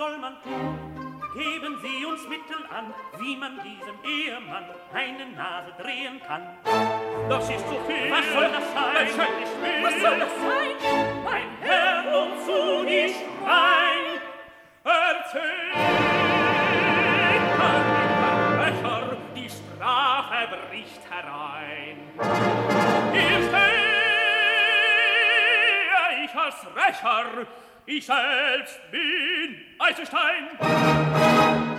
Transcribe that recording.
soll man tun? Geben Sie uns Mittel an, wie man diesem Ehemann eine Nase drehen kann. Das ist so viel. Was soll das sein? Was soll das sein? Mein Herr, nun zu die Schrein. Erzählt an den Verbrecher, die Strafe bricht herein. Hier stehe ich als Rächer, ich selbst bin Eisenstein.